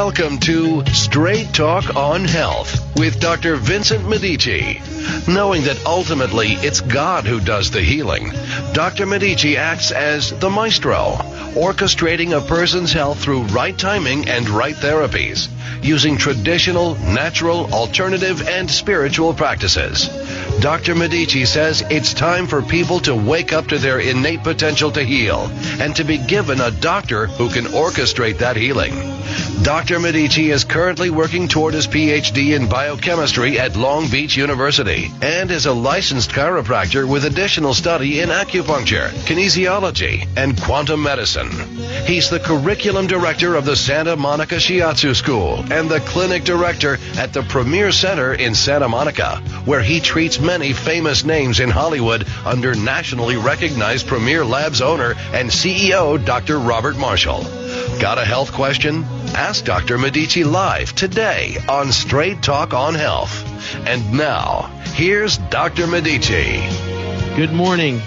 Welcome to Straight Talk on Health with Dr. Vincent Medici. Knowing that ultimately it's God who does the healing, Dr. Medici acts as the maestro, orchestrating a person's health through right timing and right therapies, using traditional, natural, alternative, and spiritual practices. Dr. Medici says it's time for people to wake up to their innate potential to heal and to be given a doctor who can orchestrate that healing. Dr. Medici is currently working toward his PhD in biochemistry at Long Beach University and is a licensed chiropractor with additional study in acupuncture, kinesiology, and quantum medicine. He's the curriculum director of the Santa Monica Shiatsu School and the clinic director at the Premier Center in Santa Monica, where he treats many famous names in Hollywood under nationally recognized Premier Labs owner and CEO Dr. Robert Marshall. Got a health question? Ask Dr. Medici live today on Straight Talk on Health. And now, here's Dr. Medici. Good morning.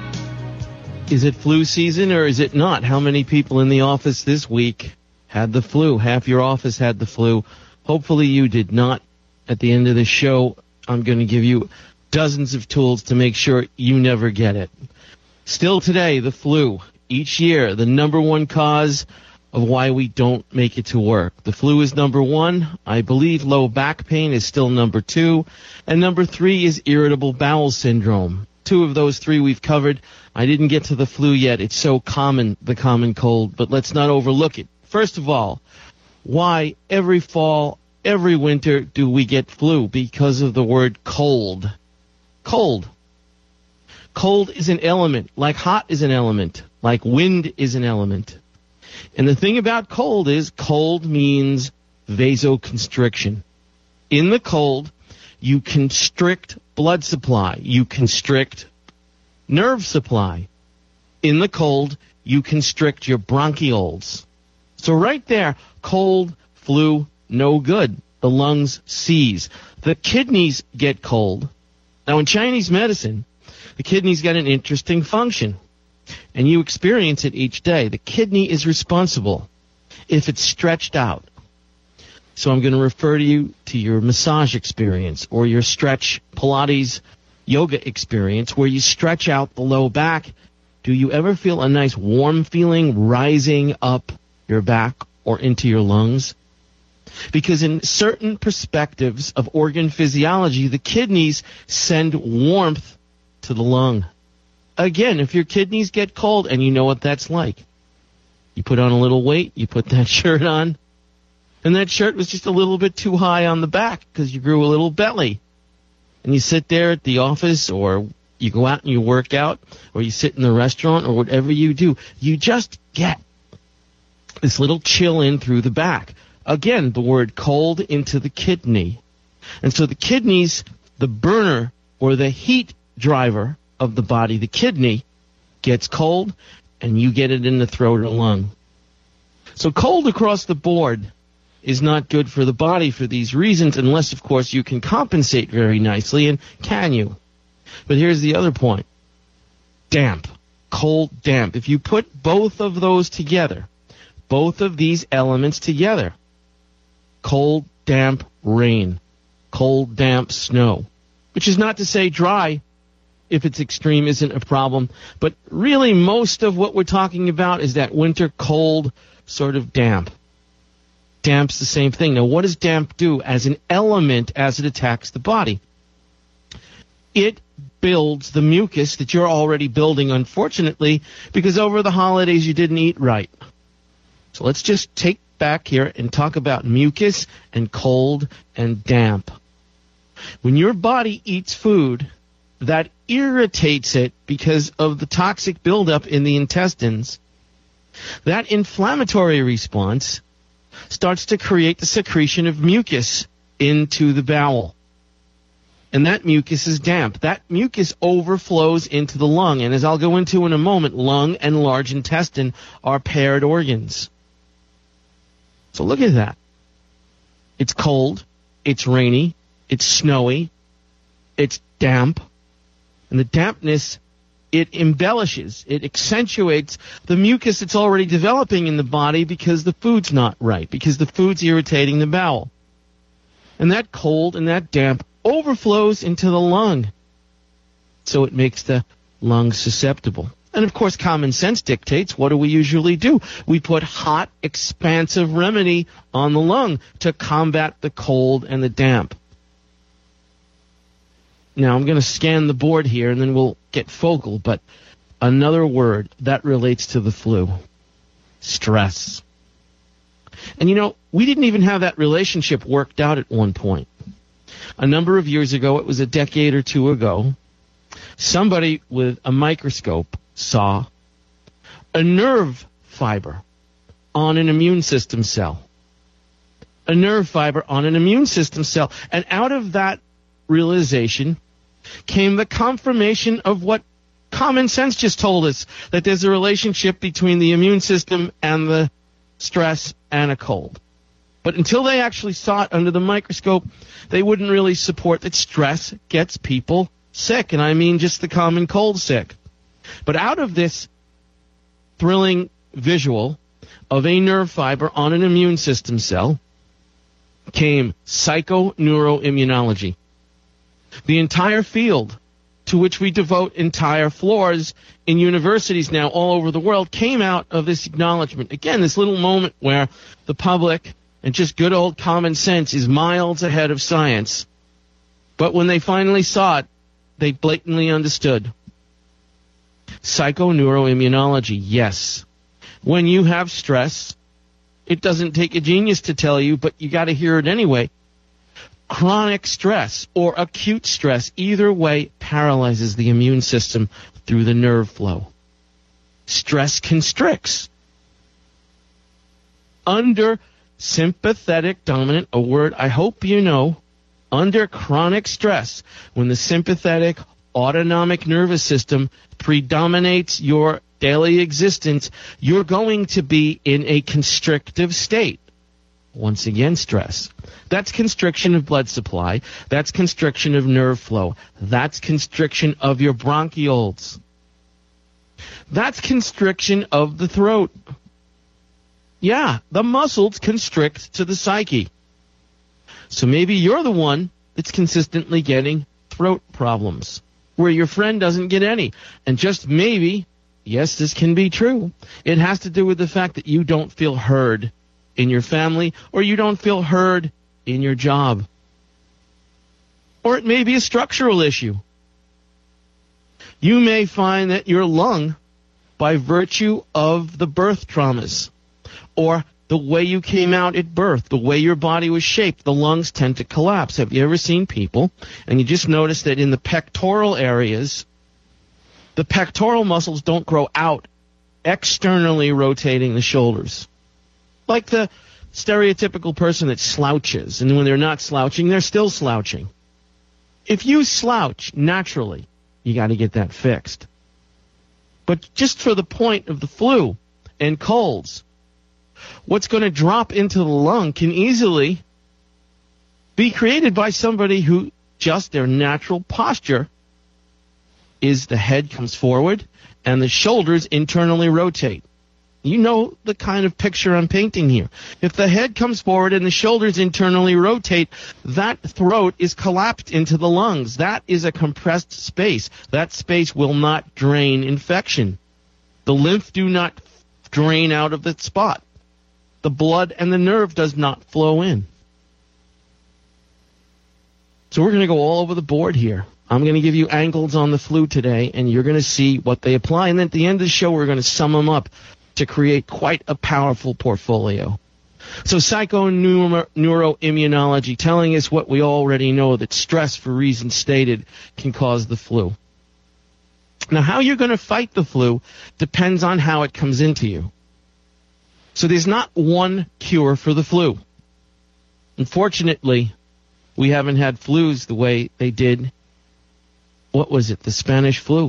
Is it flu season or is it not? How many people in the office this week had the flu? Half your office had the flu. Hopefully you did not. At the end of the show, I'm going to give you dozens of tools to make sure you never get it. Still today, the flu. Each year, the number one cause of why we don't make it to work. The flu is number one. I believe low back pain is still number two. And number three is irritable bowel syndrome. Two of those three we've covered. I didn't get to the flu yet. It's so common, the common cold, but let's not overlook it. First of all, why every fall, every winter do we get flu? Because of the word cold. Cold. Cold is an element, like hot is an element, like wind is an element. And the thing about cold is cold means vasoconstriction. In the cold, you constrict blood supply. You constrict nerve supply. In the cold, you constrict your bronchioles. So right there, cold, flu, no good. The lungs seize. The kidneys get cold. Now in Chinese medicine, the kidneys got an interesting function. And you experience it each day. The kidney is responsible if it's stretched out. So I'm going to refer to you to your massage experience or your stretch Pilates yoga experience where you stretch out the low back. Do you ever feel a nice warm feeling rising up your back or into your lungs? Because in certain perspectives of organ physiology, the kidneys send warmth to the lung. Again, if your kidneys get cold, and you know what that's like, you put on a little weight, you put that shirt on, and that shirt was just a little bit too high on the back because you grew a little belly. And you sit there at the office, or you go out and you work out, or you sit in the restaurant, or whatever you do, you just get this little chill in through the back. Again, the word cold into the kidney. And so the kidneys, the burner or the heat driver of the body, the kidney, gets cold, and you get it in the throat or lung. So cold across the board is not good for the body for these reasons, unless, of course, you can compensate very nicely, and can you? But here's the other point. Damp. Cold, damp. If you put both of those together, both of these elements together, cold, damp, rain, cold, damp, snow, which is not to say dry, if it's extreme, isn't a problem. But really, most of what we're talking about is that winter cold sort of damp. Damp's the same thing. Now, what does damp do as an element as it attacks the body? It builds the mucus that you're already building, unfortunately, because over the holidays you didn't eat right. So let's just take back here and talk about mucus and cold and damp. When your body eats food that irritates it because of the toxic buildup in the intestines, that inflammatory response starts to create the secretion of mucus into the bowel. And that mucus is damp. That mucus overflows into the lung. And as I'll go into in a moment, lung and large intestine are paired organs. So look at that. It's cold, it's rainy, it's snowy, it's damp. And the dampness it embellishes, it accentuates the mucus that's already developing in the body because the food's not right, because the food's irritating the bowel. And that cold and that damp overflows into the lung. So it makes the lungs susceptible. And of course, common sense dictates, what do we usually do? We put hot, expansive remedy on the lung to combat the cold and the damp. Now, I'm going to scan the board here, and then we'll get focal, but another word that relates to the flu: stress. And you know, we didn't even have that relationship worked out at one point. A number of years ago, it was a decade or two ago, somebody with a microscope saw a nerve fiber on an immune system cell. A nerve fiber on an immune system cell. And out of that realization came the confirmation of what common sense just told us, that there's a relationship between the immune system and the stress and a cold. But until they actually saw it under the microscope, they wouldn't really support that stress gets people sick, and I mean just the common cold sick. But out of this thrilling visual of a nerve fiber on an immune system cell came psychoneuroimmunology. The entire field to which we devote entire floors in universities now all over the world came out of this acknowledgement. Again, this little moment where the public and just good old common sense is miles ahead of science. But when they finally saw it, they blatantly understood. Psychoneuroimmunology, yes. When you have stress, it doesn't take a genius to tell you, but you got to hear it anyway. Chronic stress or acute stress, either way, paralyzes the immune system through the nerve flow. Stress constricts. Under sympathetic dominant, a word I hope you know, under chronic stress, when the sympathetic autonomic nervous system predominates your daily existence, you're going to be in a constrictive state. Once again, stress. That's constriction of blood supply. That's constriction of nerve flow. That's constriction of your bronchioles. That's constriction of the throat. Yeah, the muscles constrict to the psyche. So maybe you're the one that's consistently getting throat problems, where your friend doesn't get any. And just maybe, yes, this can be true, it has to do with the fact that you don't feel heard in your family, or you don't feel heard in your job. Or it may be a structural issue. You may find that your lung, by virtue of the birth traumas, or the way you came out at birth, the way your body was shaped, the lungs tend to collapse. Have you ever seen people, and you just notice that in the pectoral areas, the pectoral muscles don't grow out, externally rotating the shoulders? Like the stereotypical person that slouches, and when they're not slouching, they're still slouching. If you slouch naturally, you got to get that fixed. But just for the point of the flu and colds, what's going to drop into the lung can easily be created by somebody who just their natural posture is the head comes forward and the shoulders internally rotate. You know the kind of picture I'm painting here. If the head comes forward and the shoulders internally rotate, that throat is collapsed into the lungs. That is a compressed space. That space will not drain infection. The lymph do not drain out of the spot. The blood and the nerve does not flow in. So we're going to go all over the board here. I'm going to give you angles on the flu today, and you're going to see what they apply. And then at the end of the show, we're going to sum them up to create quite a powerful portfolio. So psychoneuroimmunology telling us what we already know, that stress, for reasons stated, can cause the flu. Now, how you're going to fight the flu depends on how it comes into you. So there's not one cure for the flu. Unfortunately, we haven't had flus the way they did, what was it, the Spanish flu?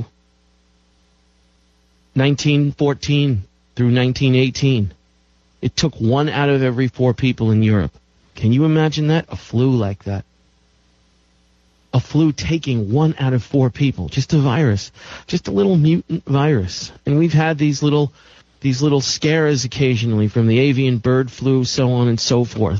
1914 through 1918. It took 1 out of every 4 people in Europe. Can you imagine that? A flu like that. a flu taking 1 out of 4 people. Just a virus. Just a little mutant virus. And we've had these little scares occasionally from the avian bird flu, so on and so forth.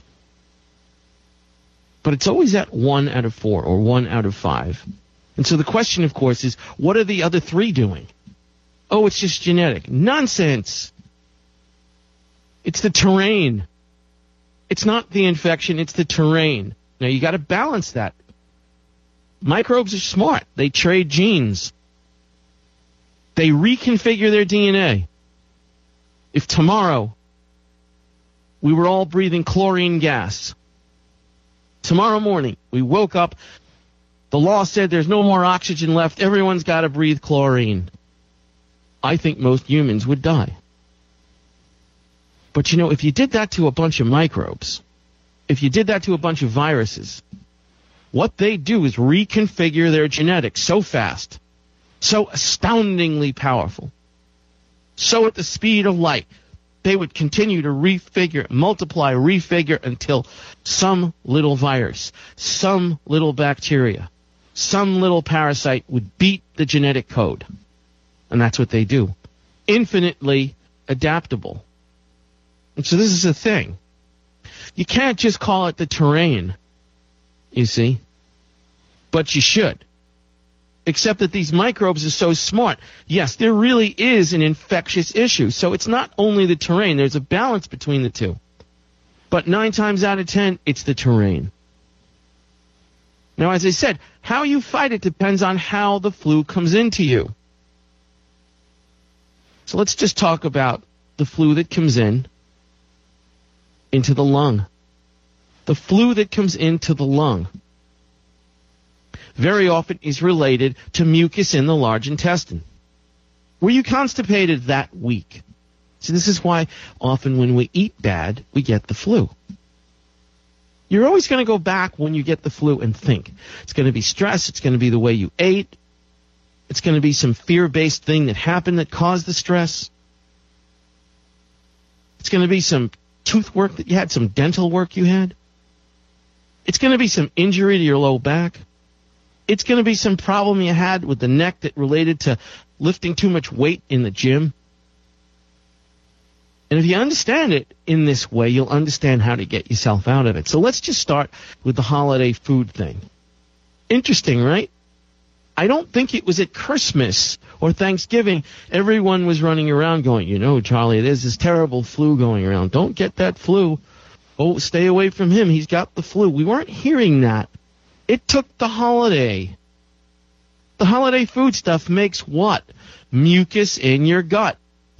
But it's always at 1 out of 4 or 1 out of 5. And so the question, of course, is what are the other 3 doing? Oh, it's just genetic. Nonsense. It's the terrain. It's not the infection, it's the terrain. Now, you got to balance that. Microbes are smart. They trade genes. They reconfigure their DNA. If tomorrow we were all breathing chlorine gas, tomorrow morning we woke up, the law said there's no more oxygen left, everyone's got to breathe chlorine, I think most humans would die. But if you did that to a bunch of microbes, if you did that to a bunch of viruses, what they do is reconfigure their genetics so fast, so astoundingly powerful, so at the speed of light, they would continue to refigure, multiply, refigure until some little virus, some little bacteria, some little parasite would beat the genetic code. And that's what they do. Infinitely adaptable. And so this is the thing. You can't just call it the terrain, you see. But you should. Except that these microbes are so smart. Yes, there really is an infectious issue. So it's not only the terrain. There's a balance between the two. But 9 times out of 10, it's the terrain. Now, as I said, how you fight it depends on how the flu comes into you. So let's just talk about the flu that comes into the lung. The flu that comes into the lung very often is related to mucus in the large intestine. Were you constipated that week? So this is why often when we eat bad, we get the flu. You're always going to go back when you get the flu and think. It's going to be stress. It's going to be the way you ate. It's going to be some fear-based thing that happened that caused the stress. It's going to be some tooth work that you had, some dental work you had. It's going to be some injury to your low back. It's going to be some problem you had with the neck that related to lifting too much weight in the gym. And if you understand it in this way, you'll understand how to get yourself out of it. So let's just start with the holiday food thing. Interesting, right? I don't think it was at Christmas or Thanksgiving everyone was running around going, Charlie, there's this terrible flu going around. Don't get that flu. Oh, stay away from him. He's got the flu. We weren't hearing that. It took the holiday. The holiday food stuff makes what? Mucus in your gut.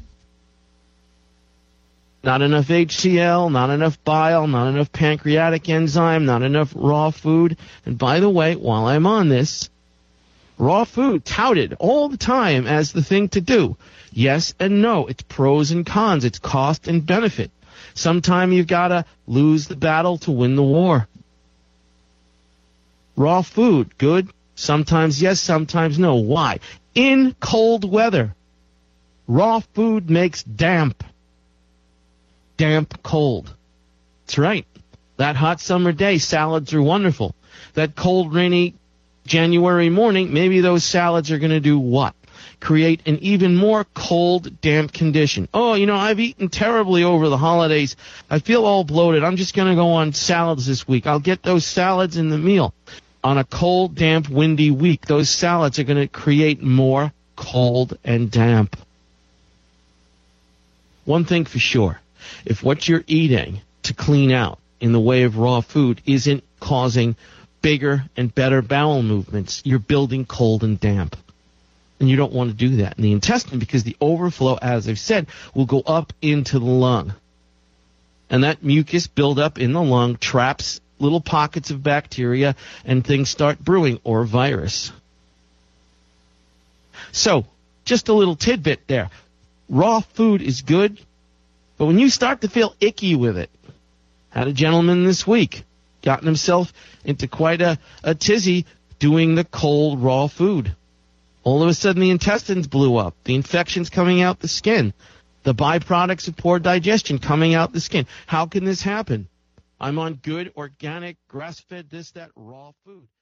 Not enough HCl, not enough bile, not enough pancreatic enzyme, not enough raw food. And by the way, while I'm on this, raw food touted all the time as the thing to do. Yes and no. It's pros and cons. It's cost and benefit. Sometime you've got to lose the battle to win the war. Raw food, good. Sometimes yes, sometimes no. Why? In cold weather, raw food makes damp. Damp cold. That's right. That hot summer day, salads are wonderful. That cold, rainy January morning, maybe those salads are going to do what? Create an even more cold, damp condition. Oh, I've eaten terribly over the holidays. I feel all bloated. I'm just going to go on salads this week. I'll get those salads in the meal. On a cold, damp, windy week, those salads are going to create more cold and damp. One thing for sure, if what you're eating to clean out in the way of raw food isn't causing bigger and better bowel movements, you're building cold and damp. And you don't want to do that in the intestine because the overflow, as I've said, will go up into the lung. And that mucus buildup in the lung traps little pockets of bacteria and things start brewing, or virus. So, just a little tidbit there. Raw food is good, but when you start to feel icky with it, had a gentleman this week gotten himself into quite a tizzy doing the cold raw food. All of a sudden the intestines blew up, the infections coming out the skin, the byproducts of poor digestion coming out the skin. How can this happen? I'm on good, organic, grass-fed, this, that, raw food.